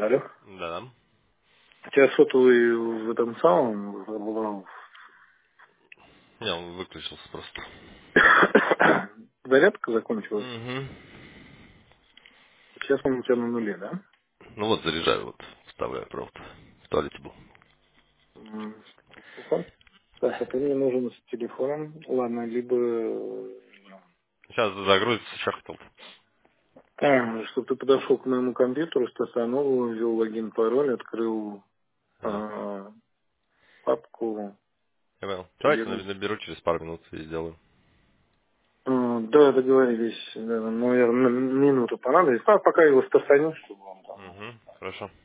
Алло. Да. У тебя сотовый в этом самом Не, он выключился просто. зарядка закончилась. Угу. Сейчас он у тебя на нуле, да? Ну вот, заряжаю, вот, вставляю провод. В туалете был. М. Так, а ты мне нужен с телефоном. Ладно, либо Сейчас загрузится шахтал. чтобы ты подошел к моему компьютеру, стационару, ввел логин, пароль, открыл А, папку, я понял. где Давайте наберу через пару минут и сделаю. да, договорились, да, наверное, минуту понадобится. А пока его стационару, чтобы он там Угу. Хорошо.